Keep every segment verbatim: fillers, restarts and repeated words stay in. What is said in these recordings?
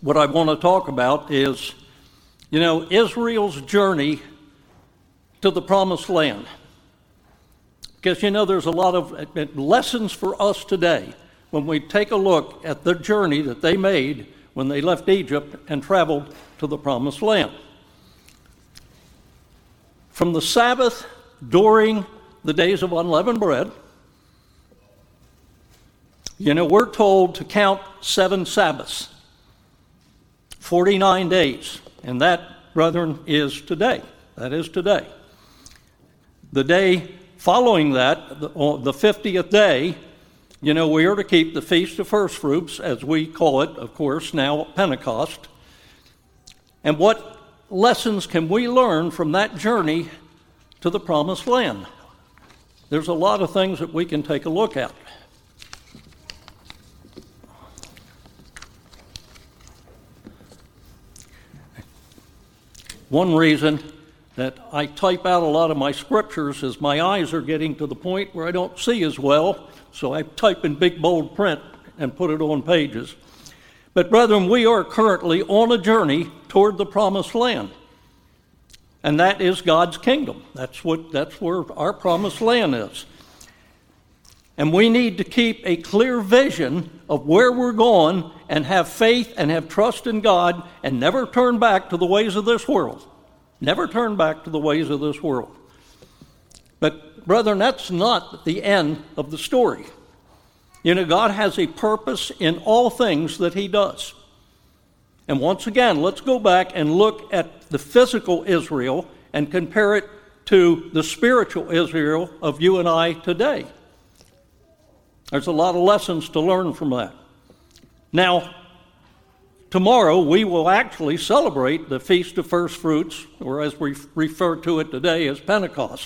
what I want to talk about is, you know, Israel's journey to the Promised Land. Because, you know, there's a lot of lessons for us today when we take a look at the journey that they made when they left Egypt and traveled to the Promised Land. From the Sabbath during the days of unleavened bread, you know, we're told to count seven Sabbaths, forty-nine days, and that, brethren, is today. That is today. The day following that, the, the fiftieth day, you know, we are to keep the Feast of First Fruits, as we call it, of course, now Pentecost. And what lessons can we learn from that journey to the Promised Land? There's a lot of things that we can take a look at. One reason that I type out a lot of my scriptures is my eyes are getting to the point where I don't see as well, so I type in big bold print and put it on pages. But brethren, we are currently on a journey toward the Promised Land, and that is God's kingdom. That's what that's where our Promised Land is. And we need to keep a clear vision of where we're going and have faith and have trust in God and never turn back to the ways of this world. Never turn back to the ways of this world. But, brethren, that's not the end of the story. You know, God has a purpose in all things that he does. And once again, let's go back and look at the physical Israel and compare it to the spiritual Israel of you and I today. There's a lot of lessons to learn from that. Now, tomorrow we will actually celebrate the Feast of First Fruits, or as we refer to it today as Pentecost.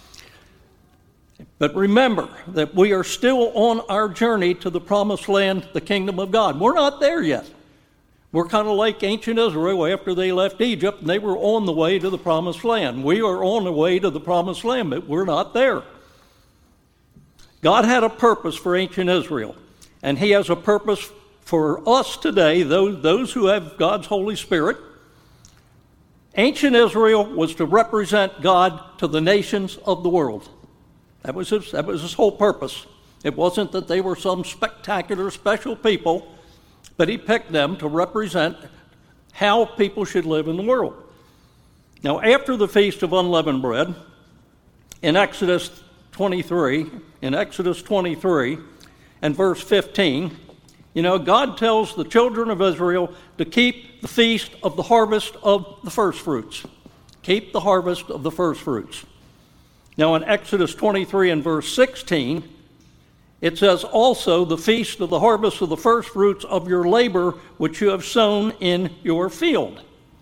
But remember that we are still on our journey to the Promised Land, the kingdom of God. We're not there yet. We're kind of like ancient Israel after they left Egypt, and they were on the way to the Promised Land. We are on the way to the Promised Land, but we're not there. God had a purpose for ancient Israel, and he has a purpose for us today, those, those who have God's Holy Spirit. Ancient Israel was to represent God to the nations of the world. That was his, that was his whole purpose. It wasn't that they were some spectacular, special people, but he picked them to represent how people should live in the world. Now, after the Feast of Unleavened Bread, in Exodus twenty-three, in Exodus twenty-three and verse fifteen, you know, God tells the children of Israel to keep the feast of the harvest of the first fruits. Keep the harvest of the first fruits. Now, in Exodus twenty-three and verse sixteen, it says, also the feast of the harvest of the first fruits of your labor which you have sown in your field.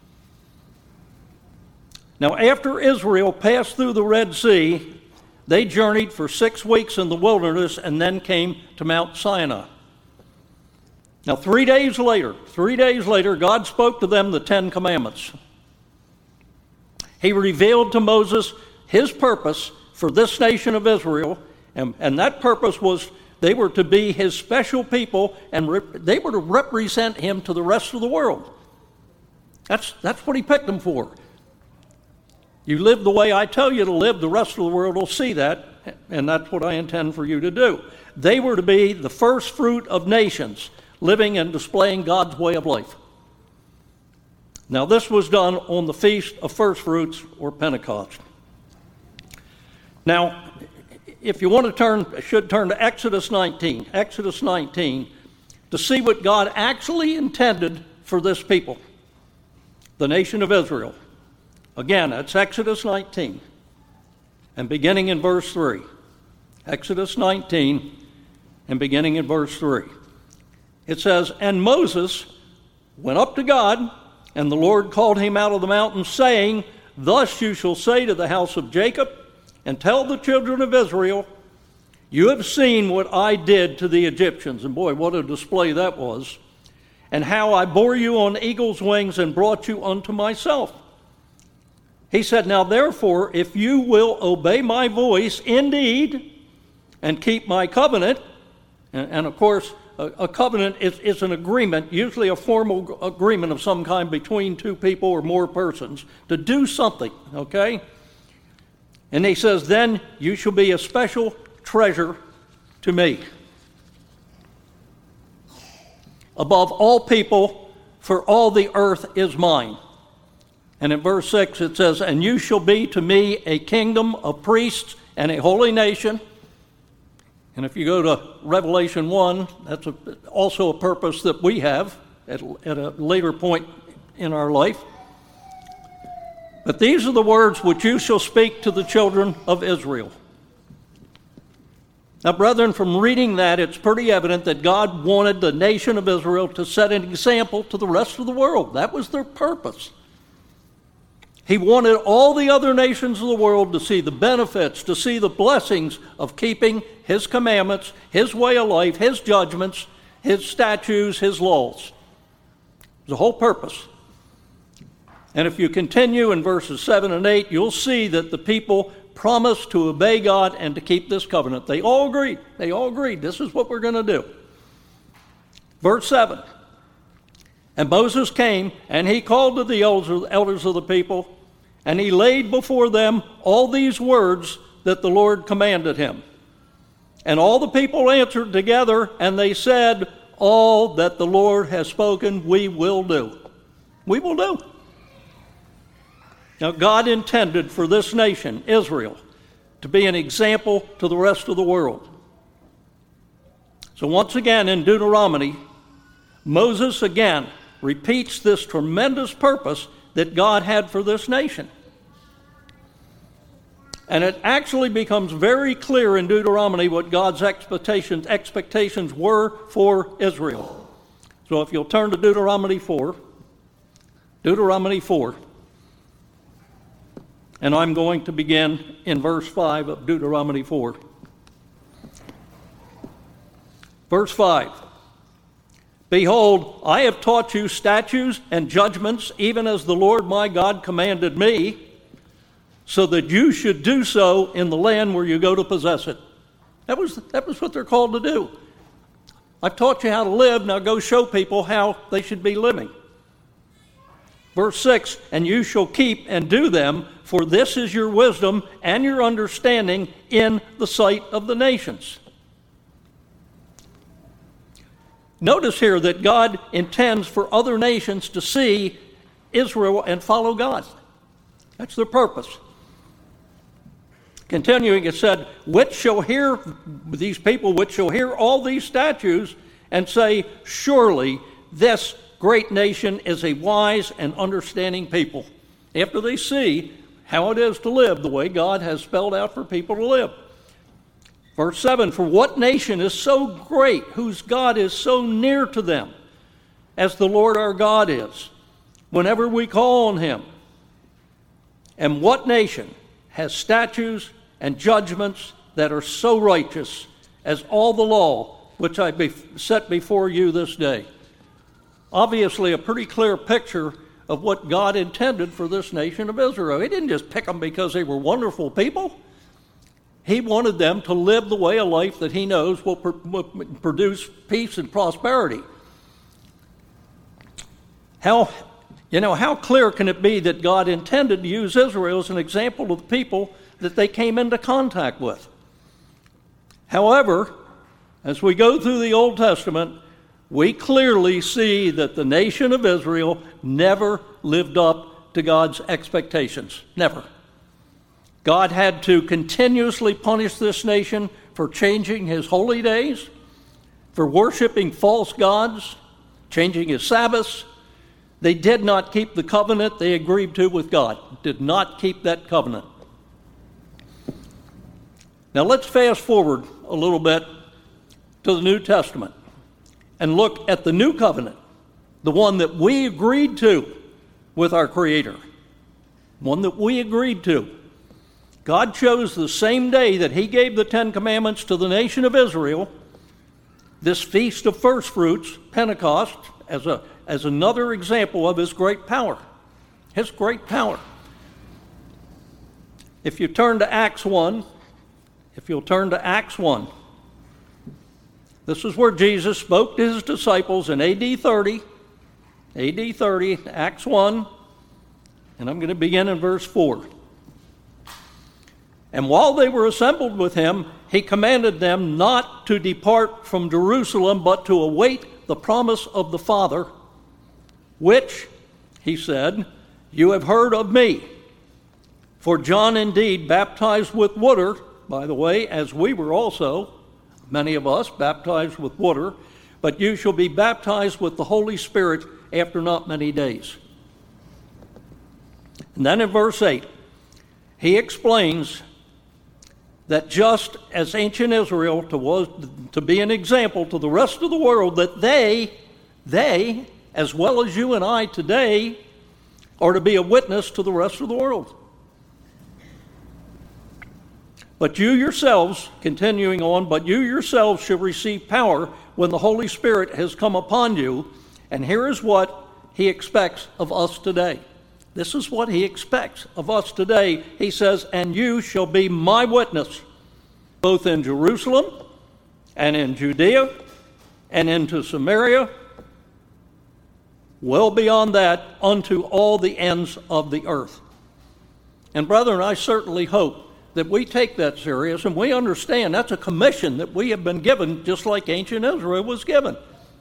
Now, after Israel passed through the Red Sea, they journeyed for six weeks in the wilderness and then came to Mount Sinai. Now, three days later, three days later, God spoke to them the Ten Commandments. He revealed to Moses his purpose for this nation of Israel, and, and that purpose was they were to be his special people, and rep, they were to represent him to the rest of the world. That's, that's what he picked them for. You live the way I tell you to live, the rest of the world will see that, and that's what I intend for you to do. They were to be the first fruit of nations, living and displaying God's way of life. Now, this was done on the Feast of First Fruits, or Pentecost. Now, if you want to turn, should turn to Exodus nineteen, Exodus nineteen, to see what God actually intended for this people, the nation of Israel. Again, it's Exodus nineteen, and beginning in verse three. Exodus nineteen, and beginning in verse three. It says, and Moses went up to God, and the Lord called him out of the mountain, saying, thus you shall say to the house of Jacob, and tell the children of Israel, you have seen what I did to the Egyptians. And boy, what a display that was. And how I bore you on eagle's wings and brought you unto myself. He said, now therefore, if you will obey my voice indeed and keep my covenant, and, and of course, a, a covenant is, is an agreement, usually a formal agreement of some kind between two people or more persons to do something, okay? And he says, then you shall be a special treasure to me, above all people, for all the earth is mine. And in verse six it says, and you shall be to me a kingdom of priests and a holy nation. And if you go to Revelation one, that's a, also a purpose that we have at, at a later point in our life. But these are the words which you shall speak to the children of Israel. Now, brethren, from reading that, it's pretty evident that God wanted the nation of Israel to set an example to the rest of the world. That was their purpose. He wanted all the other nations of the world to see the benefits, to see the blessings of keeping his commandments, his way of life, his judgments, his statutes, his laws. The whole purpose. And if you continue in verses seven and eight, you'll see that the people promised to obey God and to keep this covenant. They all agreed. They all agreed. This is what we're going to do. Verse seven. And Moses came, and he called to the elders of the people, and he laid before them all these words that the Lord commanded him. And all the people answered together, and they said, all that the Lord has spoken, we will do. We will do. Now, God intended for this nation, Israel, to be an example to the rest of the world. So once again in Deuteronomy, Moses again repeats this tremendous purpose that God had for this nation. And it actually becomes very clear in Deuteronomy what God's expectations, expectations were for Israel. So if you'll turn to Deuteronomy four, Deuteronomy four, and I'm going to begin in verse five of Deuteronomy four. Verse five. Behold, I have taught you statutes and judgments, even as the Lord my God commanded me, so that you should do so in the land where you go to possess it. That was, that was what they're called to do. I've taught you how to live, now go show people how they should be living. Verse six, and you shall keep and do them, for this is your wisdom and your understanding in the sight of the nations. Notice here that God intends for other nations to see Israel and follow God. That's their purpose. Continuing, it said, which shall hear, these people which shall hear all these statutes and say, surely this great nation is a wise and understanding people. After they see how it is to live the way God has spelled out for people to live. Verse seven, for what nation is so great, whose God is so near to them, as the Lord our God is, whenever we call on him? And what nation has statutes and judgments that are so righteous as all the law which I be set before you this day? Obviously, a pretty clear picture of what God intended for this nation of Israel. He didn't just pick them because they were wonderful people. He wanted them to live the way of life that he knows will, pr- will produce peace and prosperity. How, you know, how clear can it be that God intended to use Israel as an example of the people that they came into contact with? However, as we go through the Old Testament, we clearly see that the nation of Israel never lived up to God's expectations. Never. God had to continuously punish this nation for changing his holy days, for worshiping false gods, changing his Sabbaths. They did not keep the covenant they agreed to with God. Did not keep that covenant. Now let's fast forward a little bit to the New Testament and look at the new covenant, the one that we agreed to with our Creator, one that we agreed to. God chose the same day that he gave the Ten Commandments to the nation of Israel, this Feast of First Fruits, Pentecost, as a as another example of his great power. His great power. If you turn to Acts one, if you'll turn to Acts one, This is where Jesus spoke to his disciples in A D thirty, A D thirty, Acts one, and I'm going to begin in verse four. And while they were assembled with him, he commanded them not to depart from Jerusalem, but to await the promise of the Father, which, he said, you have heard of me. For John indeed baptized with water, by the way, as we were also, many of us, baptized with water, but you shall be baptized with the Holy Spirit after not many days. And then in verse eight, he explains that just as ancient Israel to, was, to be an example to the rest of the world, that they, they, as well as you and I today, are to be a witness to the rest of the world. But you yourselves, continuing on, but you yourselves shall receive power when the Holy Spirit has come upon you. And here is what he expects of us today. This is what he expects of us today. He says, and you shall be my witness, both in Jerusalem and in Judea and into Samaria, well beyond that, unto all the ends of the earth. And brethren, I certainly hope that we take that serious and we understand that's a commission that we have been given just like ancient Israel was given.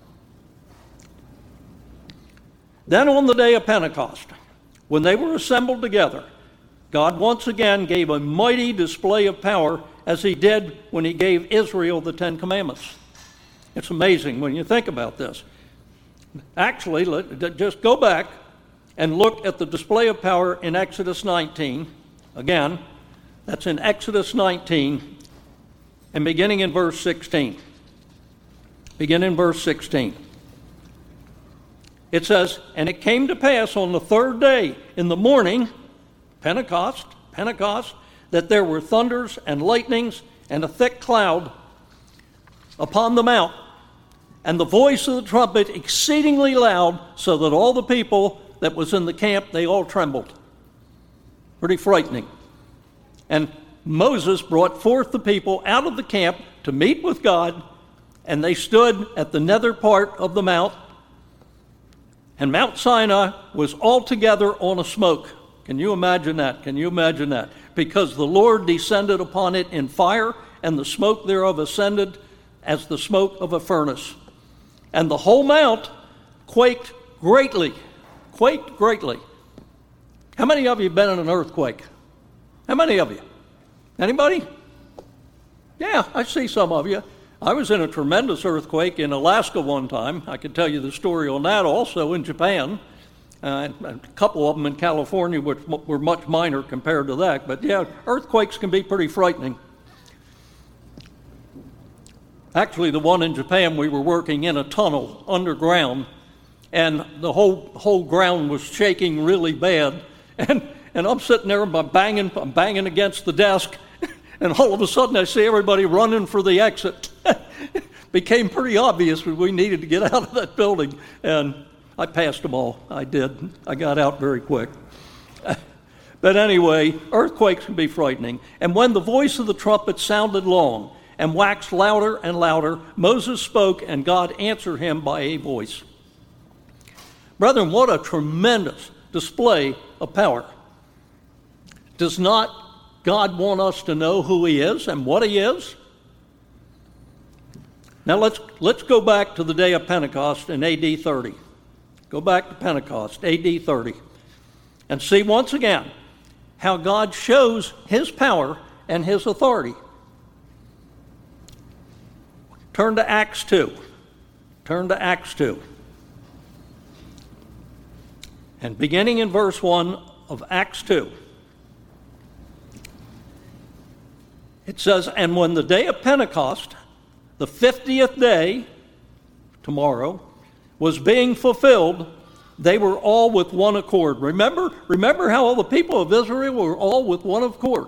Then on the day of Pentecost, when they were assembled together, God once again gave a mighty display of power as he did when he gave Israel the Ten Commandments. It's amazing when you think about this. Actually, let, just go back and look at the display of power in Exodus nineteen. Again, that's in Exodus nineteen, and beginning in verse sixteen. Begin in verse sixteen. It says, and it came to pass on the third day in the morning, Pentecost, Pentecost, that there were thunders and lightnings and a thick cloud upon the mount, and the voice of the trumpet exceedingly loud, so that all the people that was in the camp, they all trembled. Pretty frightening. And Moses brought forth the people out of the camp to meet with God, and they stood at the nether part of the mount, and Mount Sinai was altogether on a smoke. Can you imagine that? Can you imagine that? Because the Lord descended upon it in fire, and the smoke thereof ascended as the smoke of a furnace. And the whole mount quaked greatly, quaked greatly. How many of you have been in an earthquake? How many of you? Anybody? Yeah, I see some of you. I was in a tremendous earthquake in Alaska one time. I could tell you the story on that, also in Japan. Uh, a couple of them in California, which were much minor compared to that. But yeah, earthquakes can be pretty frightening. Actually, the one in Japan, we were working in a tunnel underground, and the whole whole ground was shaking really bad. And and I'm sitting there, I'm banging, I'm banging against the desk, and all of a sudden I see everybody running for the exit. Became pretty obvious that we needed to get out of that building, and I passed them all. I did. I got out very quick. But anyway, earthquakes can be frightening. And when the voice of the trumpet sounded long and waxed louder and louder, Moses spoke, and God answered him by a voice. Brethren, what a tremendous display of power. Does not God want us to know who he is and what he is? Now let's let's go back to the day of Pentecost in A D thirty. Go back to Pentecost, A D thirty, and see once again how God shows his power and his authority. Turn to Acts two. Turn to Acts two. And beginning in verse one of Acts two, it says, and when the day of Pentecost, the fiftieth day, tomorrow, was being fulfilled, they were all with one accord. Remember, remember how all the people of Israel were all with one accord.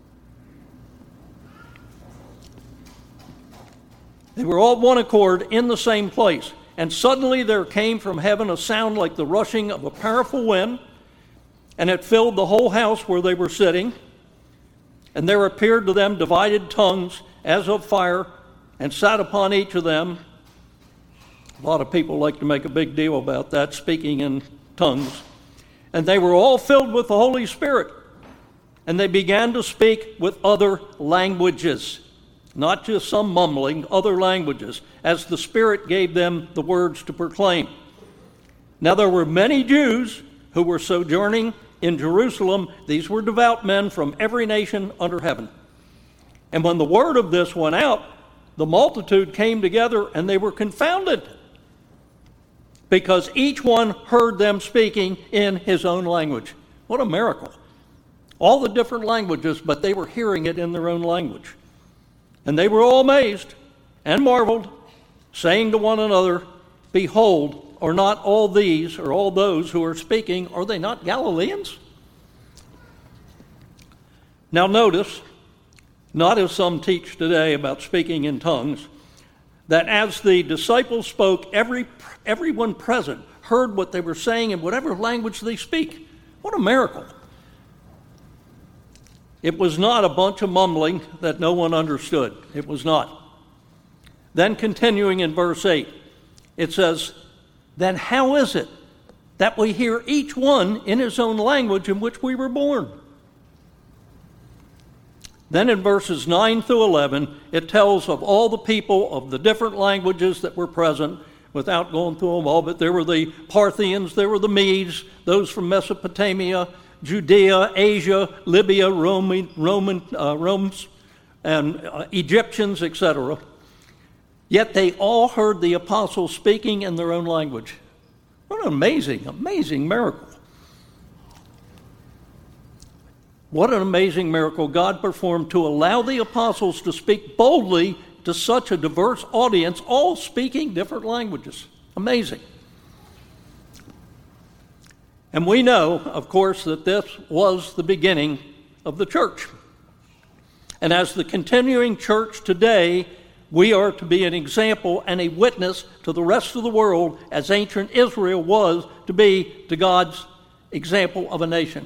They were all one accord in the same place. And suddenly there came from heaven a sound like the rushing of a powerful wind, and it filled the whole house where they were sitting. And there appeared to them divided tongues as of fire, and sat upon each of them. A lot of people like to make a big deal about that, speaking in tongues. And they were all filled with the Holy Spirit. And they began to speak with other languages, not just some mumbling, other languages, as the Spirit gave them the words to proclaim. Now there were many Jews who were sojourning in Jerusalem. These were devout men from every nation under heaven. And when the word of this went out, the multitude came together and they were confounded, because each one heard them speaking in his own language. What a miracle. All the different languages, but they were hearing it in their own language. And they were all amazed and marveled, saying to one another, "Behold, are not all these, or all those who are speaking, are they not Galileans?" Now notice, not as some teach today about speaking in tongues, that as the disciples spoke, every everyone present heard what they were saying in whatever language they speak. What a miracle. It was not a bunch of mumbling that no one understood. It was not. Then continuing in verse eight, it says, "Then how is it that we hear each one in his own language in which we were born?" Then in verses nine through eleven, it tells of all the people of the different languages that were present, without going through them all, but there were the Parthians, there were the Medes, those from Mesopotamia, Judea, Asia, Libya, Roman, Roman, uh, Romans, and uh, Egyptians, et cetera. Yet they all heard the apostles speaking in their own language. What an amazing, amazing miracle. What an amazing miracle God performed to allow the apostles to speak boldly to such a diverse audience, all speaking different languages. Amazing. And we know, of course, that this was the beginning of the church. And as the continuing church today, we are to be an example and a witness to the rest of the world, as ancient Israel was to be to God's example of a nation.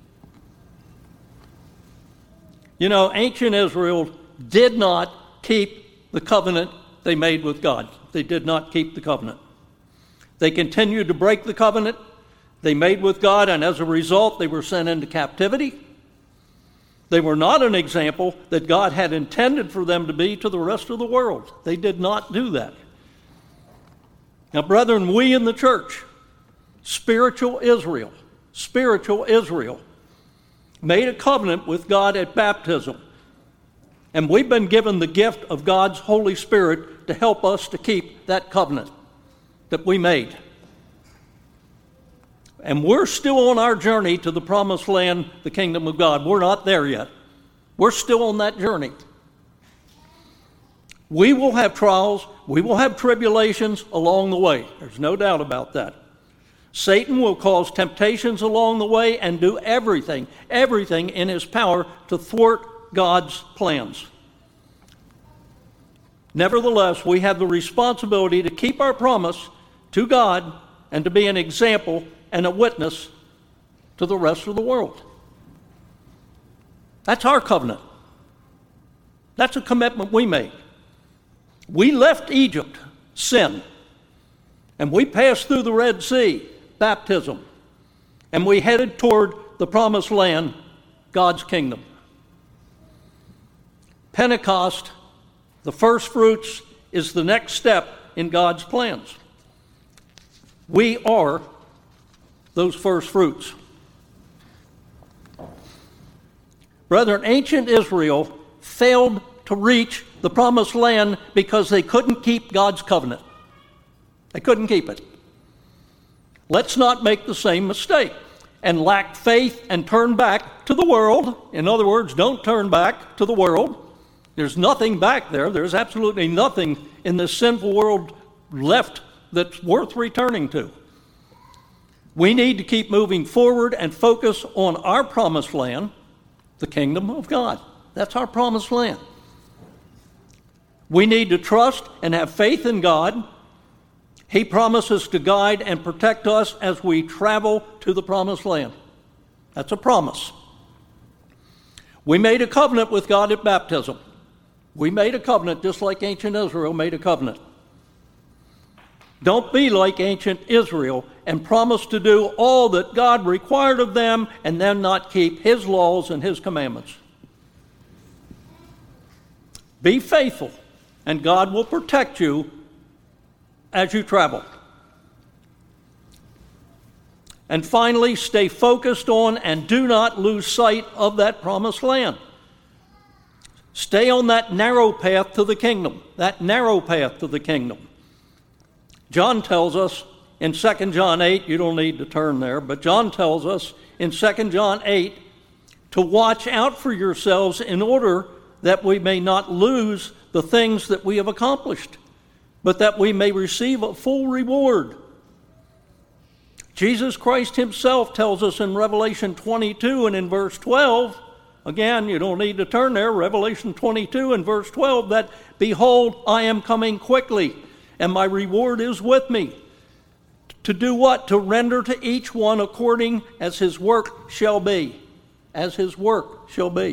You know, ancient Israel did not keep the covenant they made with God. They did not keep the covenant. They continued to break the covenant they made with God, and as a result, they were sent into captivity. They were not an example that God had intended for them to be to the rest of the world. They did not do that. Now, brethren, we in the church, spiritual Israel, spiritual Israel, made a covenant with God at baptism. And we've been given the gift of God's Holy Spirit to help us to keep that covenant that we made. And we're still on our journey to the promised land, the kingdom of God. We're not there yet. We're still on that journey. We will have trials. We will have tribulations along the way. There's no doubt about that. Satan will cause temptations along the way and do everything, everything in his power to thwart God's plans. Nevertheless, we have the responsibility to keep our promise to God and to be an example and a witness to the rest of the world. That's our covenant. That's a commitment we made. We left Egypt, sin, and we passed through the Red Sea, baptism, and we headed toward the promised land, God's kingdom. Pentecost, the first fruits, is the next step in God's plans. We are those first fruits. Brethren, ancient Israel failed to reach the promised land because they couldn't keep God's covenant. They couldn't keep it. Let's not make the same mistake and lack faith and turn back to the world. In other words, don't turn back to the world. There's nothing back there. There's absolutely nothing in this sinful world left that's worth returning to. We need to keep moving forward and focus on our promised land, the kingdom of God. That's our promised land. We need to trust and have faith in God. He promises to guide and protect us as we travel to the promised land. That's a promise. We made a covenant with God at baptism. We made a covenant just like ancient Israel made a covenant. Don't be like ancient Israel and promise to do all that God required of them and then not keep his laws and his commandments. Be faithful, and God will protect you as you travel. And finally, stay focused on and do not lose sight of that promised land. Stay on that narrow path to the kingdom, that narrow path to the kingdom. John tells us in Second John eight, you don't need to turn there, but John tells us in Second John eight to watch out for yourselves in order that we may not lose the things that we have accomplished, but that we may receive a full reward. Jesus Christ himself tells us in Revelation twenty-two and in verse twelve, again, you don't need to turn there, Revelation twenty-two and verse twelve, that, behold, I am coming quickly, and my reward is with me. To do what? To render to each one according as his work shall be. As his work shall be.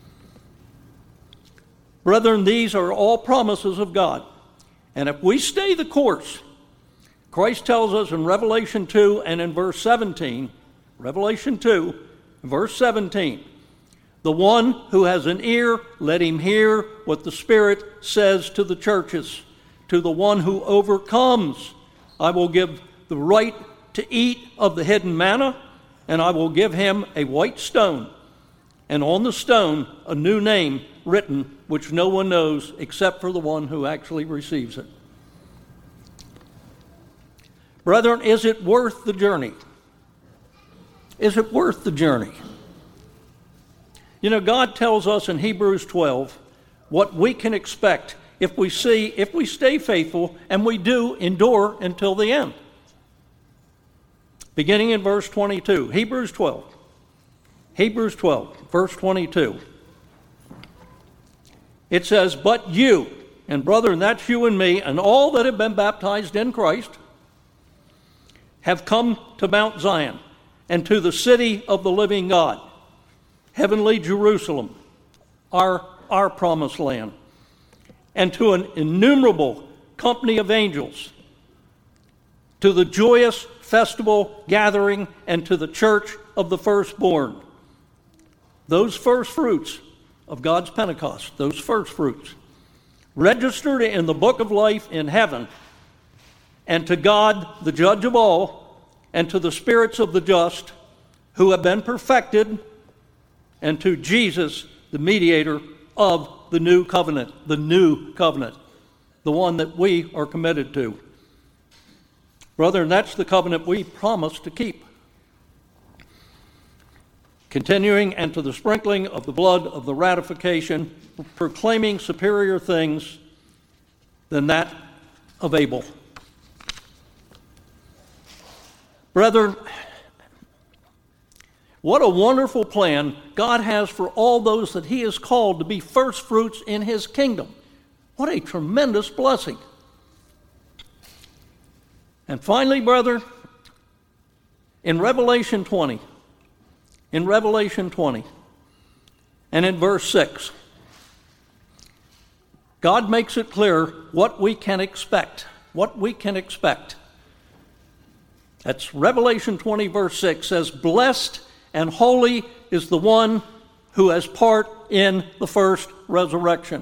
Brethren, these are all promises of God. And if we stay the course, Christ tells us in Revelation two and in verse seventeen, Revelation two, verse seventeen, the one who has an ear, let him hear what the Spirit says to the churches. To the one who overcomes, I will give the right to eat of the hidden manna, and I will give him a white stone, and on the stone a new name written, which no one knows except for the one who actually receives it. Brethren, is it worth the journey? Is it worth the journey? You know, God tells us in Hebrews twelve what we can expect if we see, if we stay faithful and we do endure until the end. Beginning in verse twenty-two, Hebrews twelve. Hebrews twelve, verse twenty-two. It says, but you, and brethren, that's you and me, and all that have been baptized in Christ, have come to Mount Zion, and to the city of the living God, heavenly Jerusalem, our, our promised land, and to an innumerable company of angels, to the joyous festival gathering, and to the church of the firstborn. Those first fruits of God's Pentecost, those first fruits, registered in the book of life in heaven, and to God, the judge of all, and to the spirits of the just who have been perfected, and to Jesus, the mediator of the new covenant, the new covenant, the one that we are committed to. Brethren, that's the covenant we promise to keep. Continuing, and to the sprinkling of the blood of the ratification, proclaiming superior things than that of Abel. Brethren, what a wonderful plan God has for all those that he has called to be first fruits in his kingdom. What a tremendous blessing. And finally, brother, in Revelation twenty, in Revelation twenty, and in verse six, God makes it clear what we can expect, what we can expect. That's Revelation twenty, verse six, says, blessed and holy is the one who has part in the first resurrection.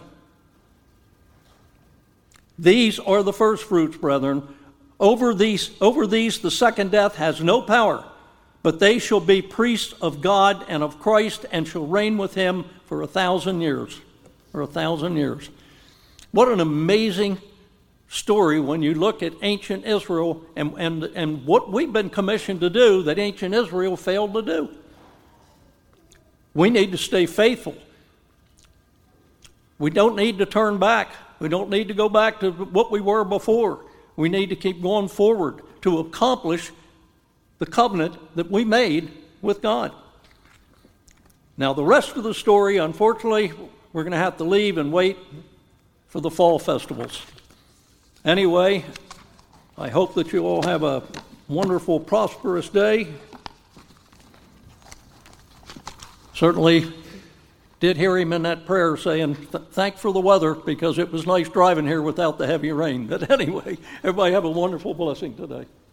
These are the first fruits, brethren. Over these, over these the second death has no power, but they shall be priests of God and of Christ, and shall reign with him for a thousand years. For a thousand years. What an amazing story when you look at ancient Israel and, and, and what we've been commissioned to do that ancient Israel failed to do. We need to stay faithful. We don't need to turn back. We don't need to go back to what we were before. We need to keep going forward to accomplish the covenant that we made with God. Now, the rest of the story, unfortunately, we're going to have to leave and wait for the fall festivals. Anyway, I hope that you all have a wonderful, prosperous day. Certainly, did hear him in that prayer saying, thank for the weather, because it was nice driving here without the heavy rain. But anyway, everybody have a wonderful blessing today.